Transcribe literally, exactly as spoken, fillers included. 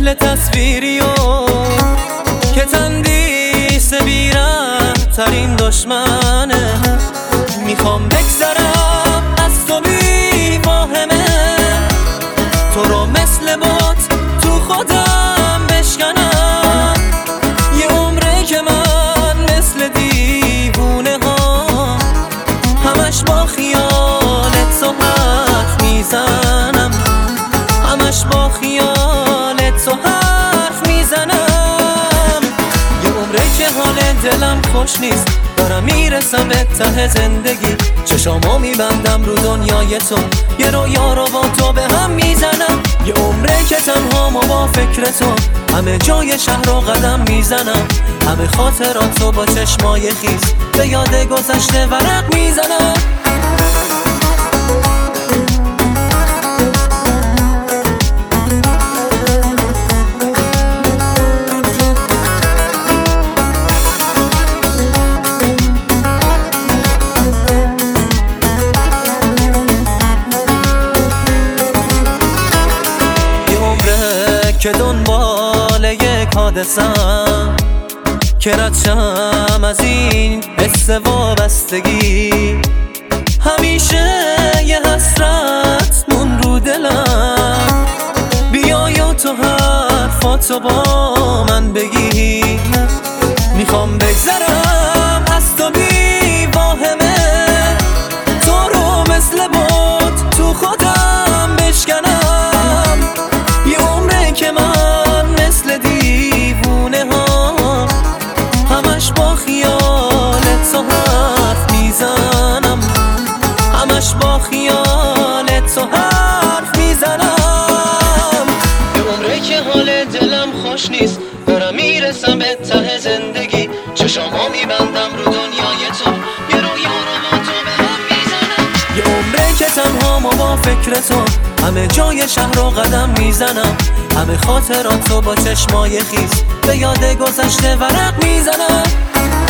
مثل تصویری و که تندیس بیرد ترین دشمنه. میخوام بگذرم از تو بی واهمه، تو رو مثل بات تو خودم بشکنم. یه عمره که من مثل دیوونه ها همش با خیالت تو حرف میزنم، همش با خیالت تو حرف میزنم. یه عمره که حال دلم خوش نیست، دارم میرسم به ته زندگی. چشامو میبندم رو دنیای تو، یه رویا رو با تو به هم میزنم. یه عمره که تنها ما با فکر تو، همه جای شهر رو قدم میزنم. همه خاطراتو با چشمای خیس به یاد گذشته ورق میزنم. که دنبال یک حادثم که ردشم از این حس وابستگی. همیشه یه حسرت مون رو دلم، بیای و تو حرفاتو با من بگی. میخوام بگذرم از تو بی واهمه، تو رو مثل باد تو خودم بشکنم. که من مثل دیوونه ها همش با خیالت تو حرف میزنم، همش با خیالت تو حرف میزنم. یه عمره که حال دلم خوش نیست، دارم میرسم به ته زندگی. چشامو میبندم رو دنیای تو، یه رویا رو با تو به هم میزنم. یه عمره که تنها ما با فکر تو، همه جای شهر رو قدم میزنم. همه خاطراتو با چشمای خیس به یاد گذشته ورق میزنم.